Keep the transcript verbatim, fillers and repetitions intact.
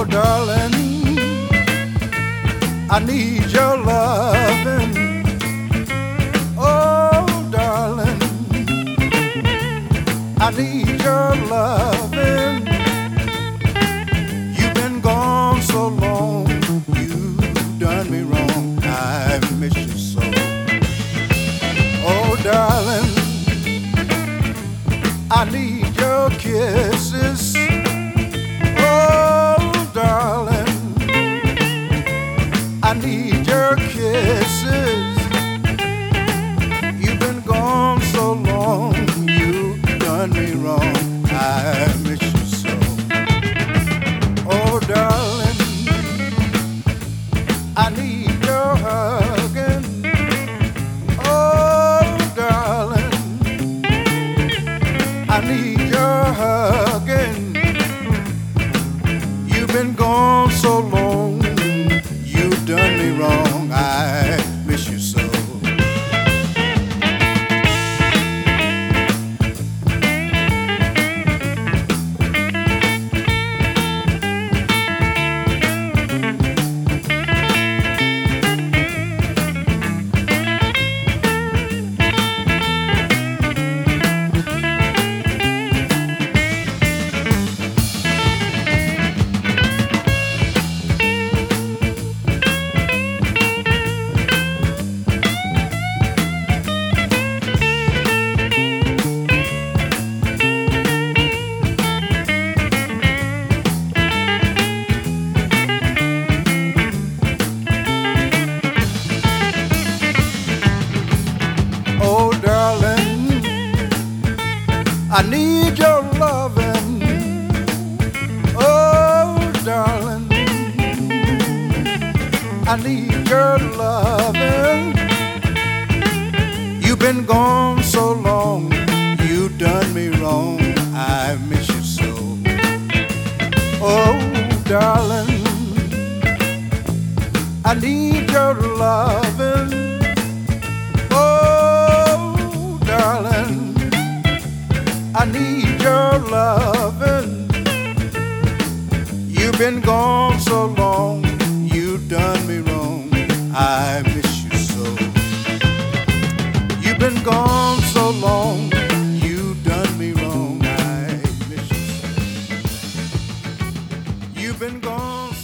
darling, I need your loving. Oh, darling, I need your loving. You've been gone so long, you've done me wrong. I miss you so. Oh, darling, I need your kisses. Oh, darling, I need your kisses. You've been gone so long, you've done me wrong. I miss you so. Oh, darling, I need your hugging. Oh, darling, I need your hugging. You've been gone so long, you've done me wrong. I miss you so. Oh, darling, I need your loving. Oh, darling, I need your loving. You've been gone so long, you've done me wrong. I miss you so. Oh, darling, I need your loving. Darling, I need your loving. You've been gone so long, you've done me wrong. I miss you so. You've been gone so long, you've done me wrong. I miss you so. You've been gone